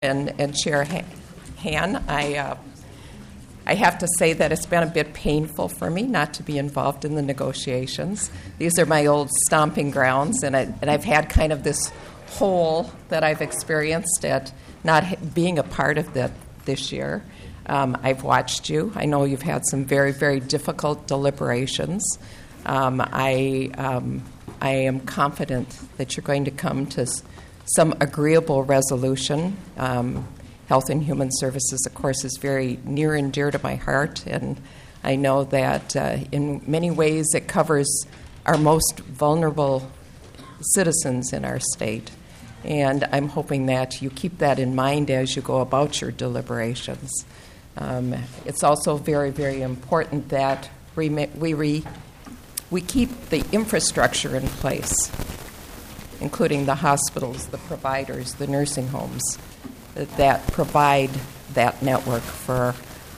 and Chair Han. I have to say that it's been a bit painful for me not to be involved in the negotiations. These are my old stomping grounds, and I've had kind of this hole that I've experienced at not being a part of that this year. I've watched you. I know you've had some very, very difficult deliberations. I am confident that you're going to come to some agreeable resolution. Health and Human Services, of course, is very near and dear to my heart, and I know that in many ways it covers our most vulnerable citizens in our state. And I'm hoping that you keep that in mind as you go about your deliberations. It's also very, very important that we keep the infrastructure in place, including the hospitals, the providers, the nursing homes, that provide that network for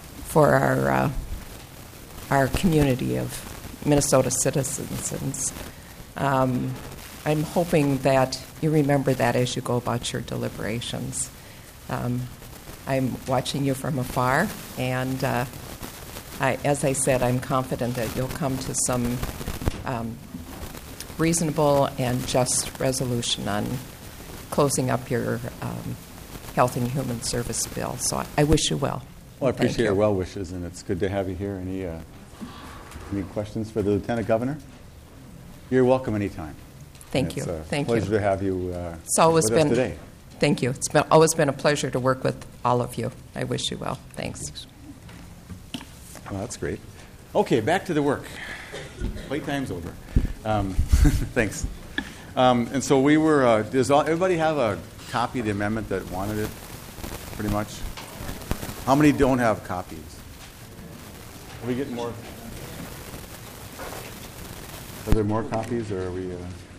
our community of Minnesota citizens. And I'm hoping that you remember that as you go about your deliberations. I'm watching you from afar, and as I said, I'm confident that you'll come to some reasonable and just resolution on closing up your Health and Human Service bill. So I wish you well. Well, I appreciate your well wishes, and it's good to have you here. Any questions for the Lieutenant Governor? You're welcome anytime. Thank you. It's Thank a pleasure you. to have you It's always with been us today. Thank you. It's always been a pleasure to work with all of you. I wish you well. Thanks. Well, that's great. Okay, back to the work. Playtime's over. Thanks. And so we were. Does everybody have a copy of the amendment that wanted it? Pretty much. How many don't have copies? Are we getting more? Are there more copies, or are we?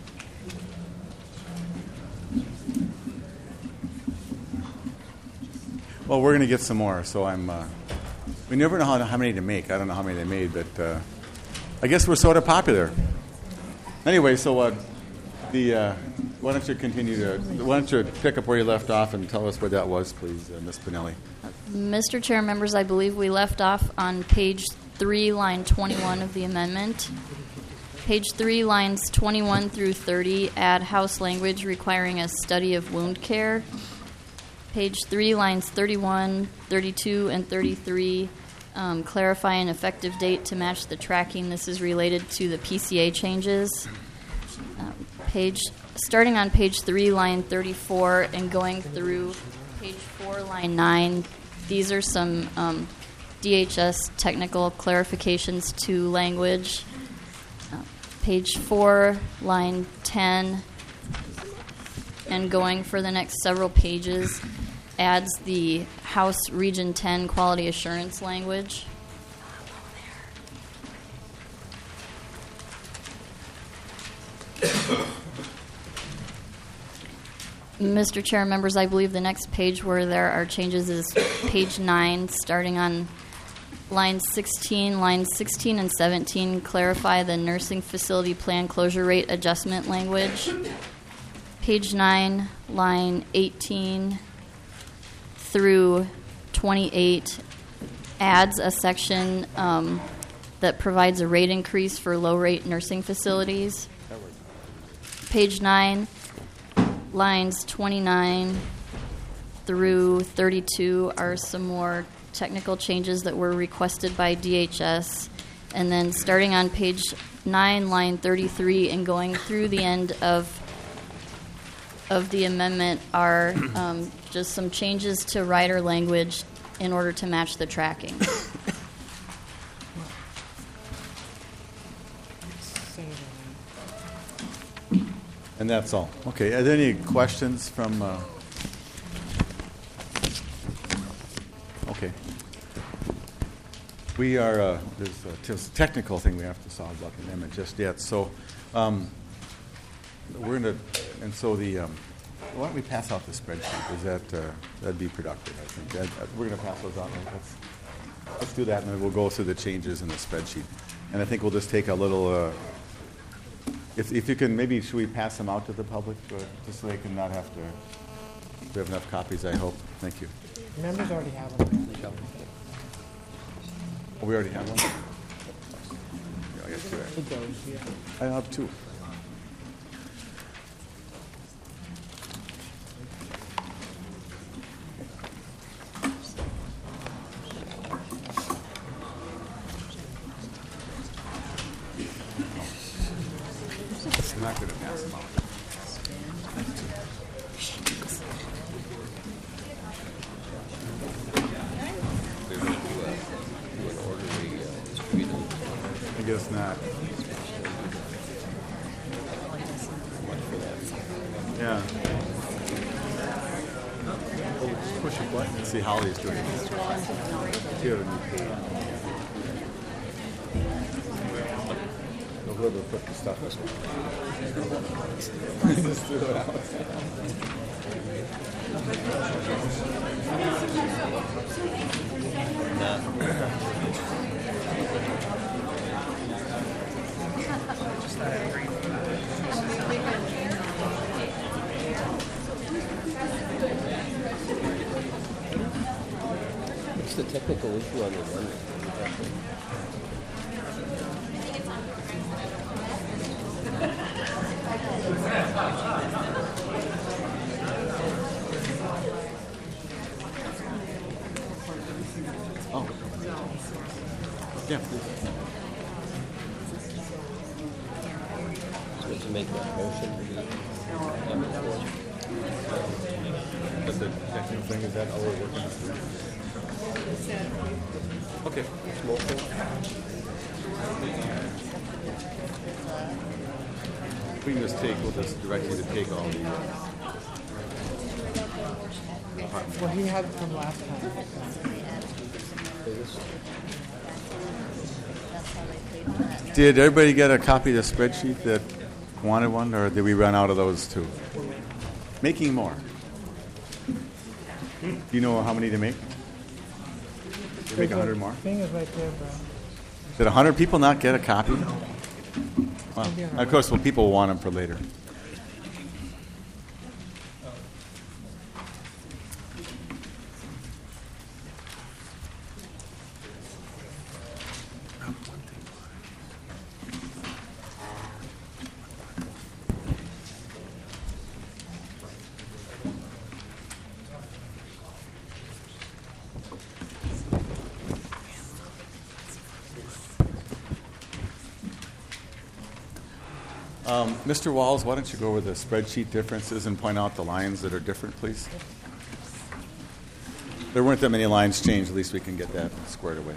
Well, we're going to get some more. So we never know how many to make. I don't know how many they made, but I guess we're sort of popular. Anyway, so why don't you why don't you pick up where you left off and tell us what that was, please, Ms. Pinelli. Mr. Chair, members, I believe we left off on page 3, line 21 of the amendment. Page 3, lines 21 through 30, add House language requiring a study of wound care. Page 3, lines 31, 32, and 33, clarify an effective date to match the tracking. This is related to the PCA changes. Starting on page 3, line 34, and going through page 4, line 9, these are some DHS technical clarifications to language. Page 4, line 10, and going for the next several pages, adds the House Region 10 quality assurance language. Mr. Chair, members, I believe the next page where there are changes is page 9, starting on line 16. Lines 16 and 17 clarify the nursing facility plan closure rate adjustment language. Page 9, line 18 through 28 adds a section that provides a rate increase for low-rate nursing facilities. Page 9, lines 29 through 32 are some more technical changes that were requested by DHS. And then starting on page 9, line 33, and going through the end of the amendment are just some changes to rider language in order to match the tracking. And that's all. Okay, are there any questions from... Okay. We are... there's a technical thing we have to solve about the amendment just yet. So we're going to... And so why don't we pass out the spreadsheet? That'd be productive, I think. We're going to pass those out. Let's do that, and then we'll go through the changes in the spreadsheet. And I think we'll just take a little... If you can, maybe should we pass them out to the public just so they can not have to We have enough copies, I hope. Thank you. Members already have one. Oh, we already have one? Yeah, I got two. It goes, yeah. I have two. I'm not going to pass them out. I guess not. Yeah. Oh, just push a button and see how he's doing it. Here. Whoever put the stuff this way. Just threw it out. What's the technical issue on the one? Oh. Yeah, please. So to make that motion. That's the technical thing, is that all we're working on? Okay. We can just take, we'll just direct you to take all the Well, he had it from last time. Did everybody get a copy of the spreadsheet that wanted one, or did we run out of those too? Making more. Do you know how many to make? You make 100 more? Thing is right there, bro. Did 100 people not get a copy? Well, of course, well, people want them for later. Mr. Walls, why don't you go over the spreadsheet differences and point out the lines that are different, please? There weren't that many lines changed. At least we can get that squared away.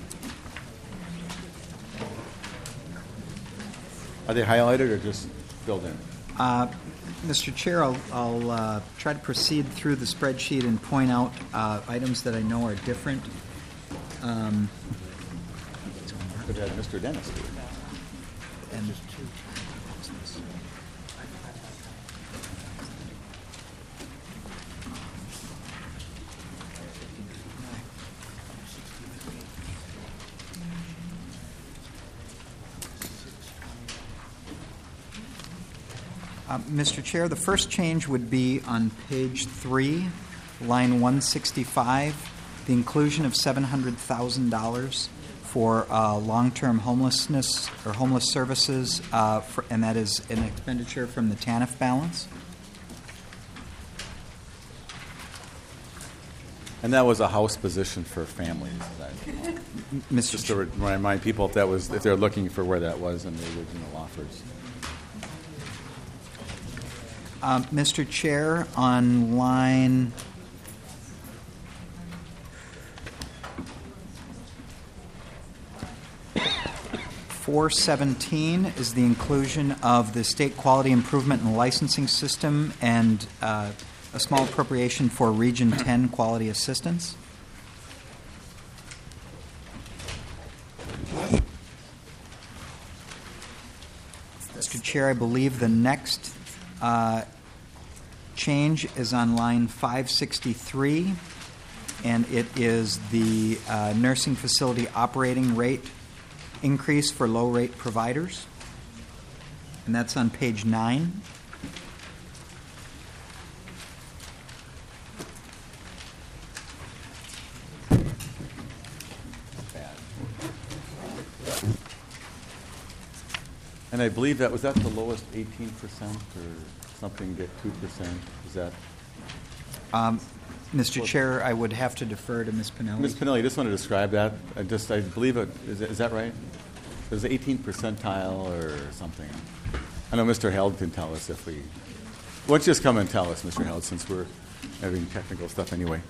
Are they highlighted or just filled in? Mr. Chair, I'll try to proceed through the spreadsheet and point out items that I know are different. Could have had Mr. Dennis do it. And Mr. Chair, the first change would be on page 3, line 165, the inclusion of $700,000 for long-term homelessness or homeless services, and that is an expenditure from the TANF balance. And that was a house position for families. Mr. Just to remind people if they're looking for where that was in the original offers. Mr. Chair, on line 417 is the inclusion of the state quality improvement and licensing system and a small appropriation for Region 10 quality assistance. Mr. Chair, I believe the next change is on line 563, and it is the nursing facility operating rate increase for low-rate providers, and that's on page 9. And I believe that was that the lowest 18% or something at 2%? Is that? Mr. Chair, I would have to defer to Ms. Pinelli. Ms. Pinelli, you just want to describe that? I believe it, is that right? It was 18th percentile or something. I know Mr. Held can tell us if we... Why don't you just come and tell us, Mr. Held, since we're having technical stuff anyway.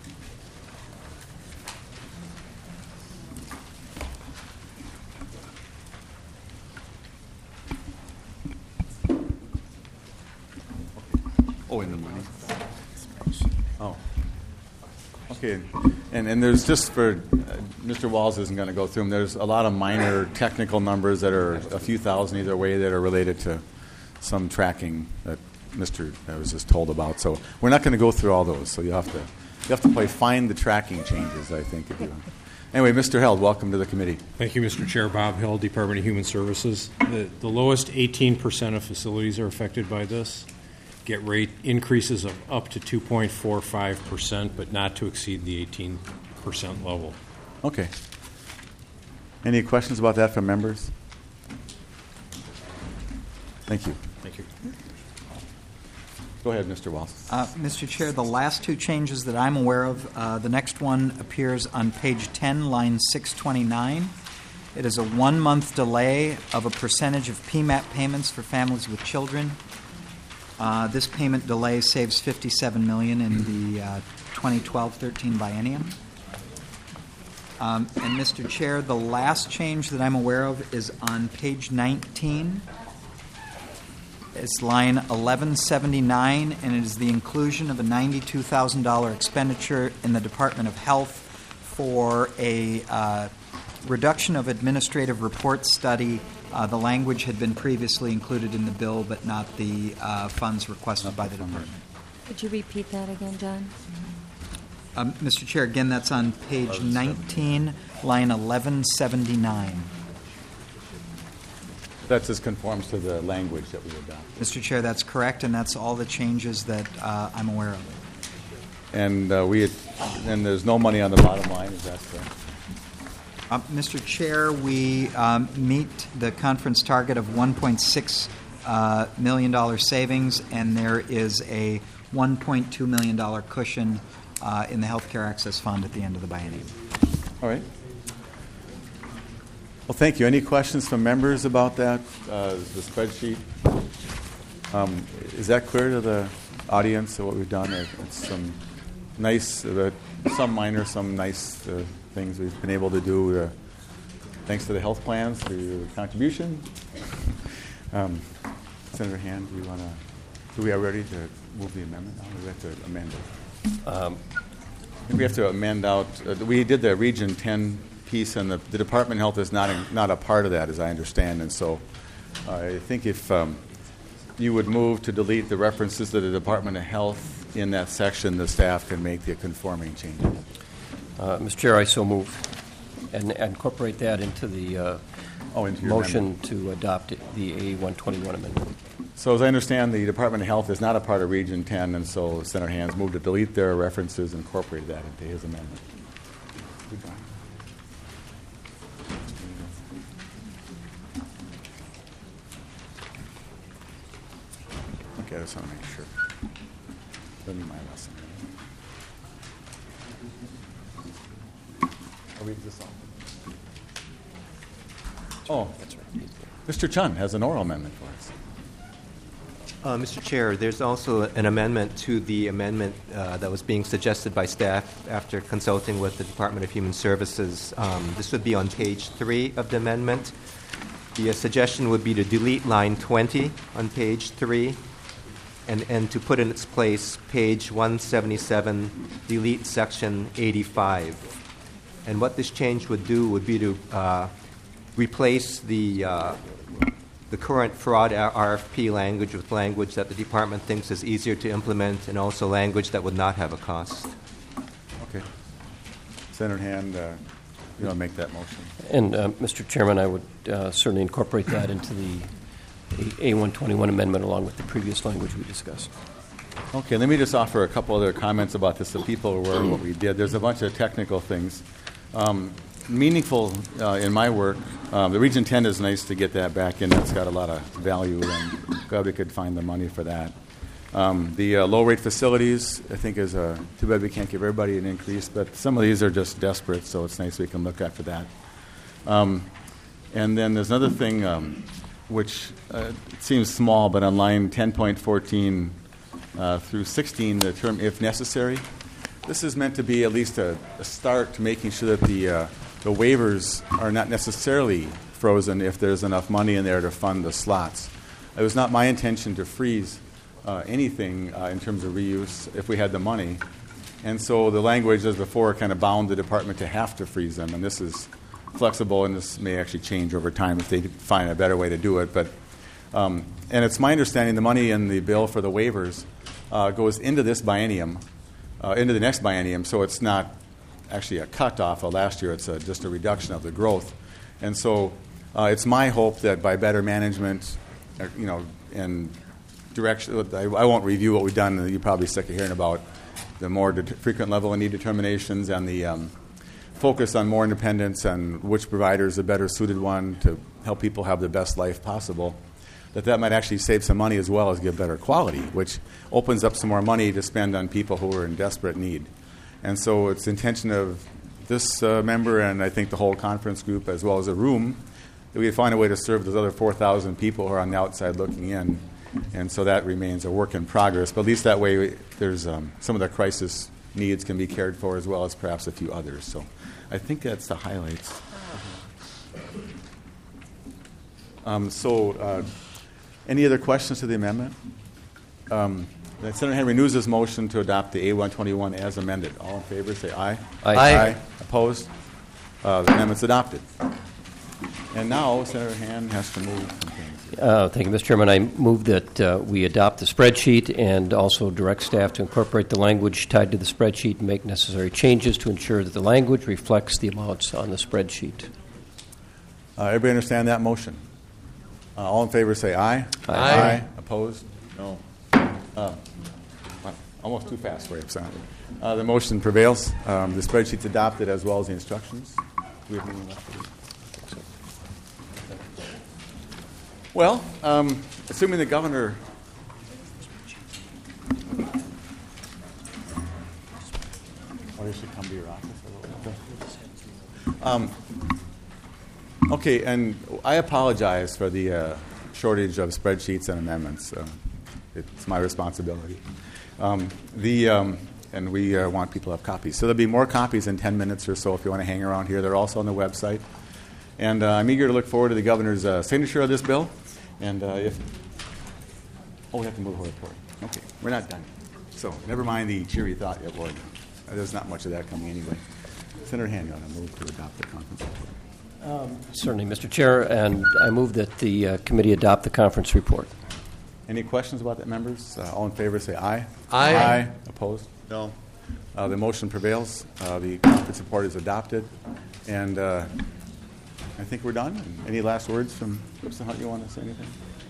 Oh, in the morning. Oh. Okay. And there's just for... Mr. Walls isn't going to go through them. There's a lot of minor technical numbers that are a few thousand either way that are related to some tracking that I was just told about. So we're not going to go through all those. So you have to probably find the tracking changes, I think. If you Anyway, Mr. Held, welcome to the committee. Thank you, Mr. Chair. Bob Held, Department of Human Services. The lowest 18% of facilities are affected by this. Get rate increases of up to 2.45%, but not to exceed the 18% level. Okay. Any questions about that from members? Thank you. Thank you. Go ahead, Mr. Walls. Mr. Chair, the last two changes that I'm aware of, the next one appears on page 10, line 629. It is a 1-month delay of a percentage of PMAP payments for families with children. This payment delay saves $57 million in the 2012-13 biennium. And Mr. Chair, the last change that I'm aware of is on page 19. It's line 1179, and it is the inclusion of a $92,000 expenditure in the Department of Health for a reduction of administrative report study. The language had been previously included in the bill, but not the funds requested by the department. Could you repeat that again, John? Mr. Chair, again, that's on page 19, line 1179. That just conforms to the language that we adopted. Mr. Chair, that's correct, and that's all the changes that I'm aware of. And and there's no money on the bottom line, is that correct? Mr. Chair, we meet the conference target of $1.6 million savings, and there is a $1.2 million cushion in the Healthcare Access Fund at the end of the biennium. All right. Well, thank you. Any questions from members about that, the spreadsheet? Is that clear to the audience of what we've done? It's some nice, some minor, some nice things we've been able to do thanks to the health plans, for your contribution. Senator Hand, do we are ready to move the amendment now? Or do we have to amend it? We have to amend out, we did the Region 10 piece, and the Department of Health is not a part of that, as I understand. And so I think if you would move to delete the references to the Department of Health in that section, the staff can make the conforming changes. Mr. Chair, I so move and incorporate that into the into your motion amendment. to adopt the A121 amendment. So as I understand, the Department of Health is not a part of Region 10, and so Senator Hands moved to delete their references and incorporate that into his amendment. Okay, I just want to make sure. Doesn't be my lesson. I'll read this off. Oh, that's right. Mr. Chun has an oral amendment for us. Mr. Chair, there's also an amendment to the amendment that was being suggested by staff after consulting with the Department of Human Services. This would be on page 3 of the amendment. The suggestion would be to delete line 20 on page 3 and to put in its place page 177, delete section 85. And what this change would do would be to replace the current fraud RFP language with language that the department thinks is easier to implement, and also language that would not have a cost. Okay. Senator Hand, you want to make that motion? And, Mr. Chairman, I would certainly incorporate that into the A121 amendment along with the previous language we discussed. Okay, let me just offer a couple other comments about this so people are aware of what we did. There's a bunch of technical things. meaningful in my work. The Region 10 is nice to get that back in. That's got a lot of value, and glad we could find the money for that. The low-rate facilities, I think, is too bad we can't give everybody an increase, but some of these are just desperate, so it's nice we can look after that. And then there's another thing which it seems small, but on line 10.14 through 16, the term "if necessary." This is meant to be at least a start to making sure that the waivers are not necessarily frozen if there's enough money in there to fund the slots. It was not my intention to freeze anything in terms of reuse if we had the money. And so the language, as before, kind of bound the department to have to freeze them. And this is flexible, and this may actually change over time if they find a better way to do it. But and it's my understanding the money in the bill for the waivers goes into this biennium, into the next biennium, so it's not actually a cut off of last year. It's just a reduction of the growth. And so it's my hope that by better management, and direction, I won't review what we've done. You're probably sick of hearing about the more frequent level of need determinations and the focus on more independence and which provider is the better suited one to help people have the best life possible, that might actually save some money as well as give better quality, which opens up some more money to spend on people who are in desperate need. And so it's the intention of this member and I think the whole conference group as well as the room that we find a way to serve those other 4,000 people who are on the outside looking in. And so that remains a work in progress. But at least that way there's some of the crisis needs can be cared for as well as perhaps a few others. So I think that's the highlights. Any other questions to the amendment? Senator Henry renews his motion to adopt the A121 as amended. All in favor, say aye. Aye. Opposed? The amendment's adopted. And now Senator Han has to move some things. Thank you, Mr. Chairman. I move that we adopt the spreadsheet and also direct staff to incorporate the language tied to the spreadsheet and make necessary changes to ensure that the language reflects the amounts on the spreadsheet. Everybody understand that motion? All in favor, say aye. Aye. Opposed? No. Almost too fast for you, sorry. The motion prevails. The spreadsheet's adopted as well as the instructions. Do we have anything left to do? Well, assuming the governor... Or you should come to your office. Okay, and I apologize for the shortage of spreadsheets and amendments. It's my responsibility. And we want people to have copies. So there'll be more copies in 10 minutes or so if you want to hang around here. They're also on the website. And I'm eager to look forward to the governor's signature of this bill. And we have to move the report. Okay, we're not done. So never mind the cheery thought yet, Lord. There's not much of that coming anyway. Senator Han, you want to move to adopt the conference report? Certainly, Mr. Chair, and I move that the committee adopt the conference report. Any questions about that, members? All in favor, say aye. Aye. Opposed? No. The motion prevails. The conference report is adopted. And I think we're done. Any last words from Mr. Hunt? You want to say anything?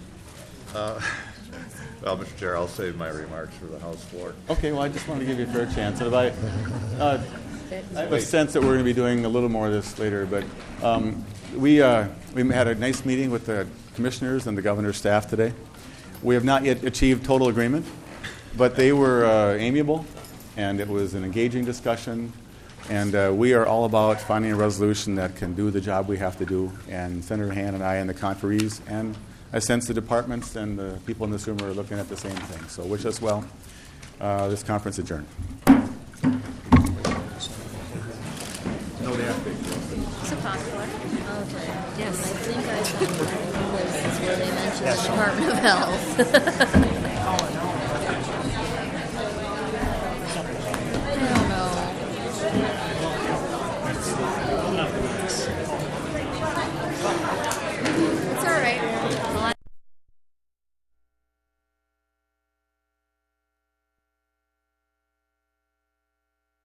Well, Mr. Chair, I'll save my remarks for the House floor. Okay, well, I just wanted to give you a fair chance. And I have a sense that we're going to be doing a little more of this later, but we had a nice meeting with the commissioners and the governor's staff today. We have not yet achieved total agreement, but they were amiable, and it was an engaging discussion, and we are all about finding a resolution that can do the job we have to do, and Senator Han and I and the conferees, and I sense the departments and the people in this room are looking at the same thing. So wish us well. This conference adjourned. Is it popular? Okay. Yes. I think I saw places where they mentioned the Department of Health.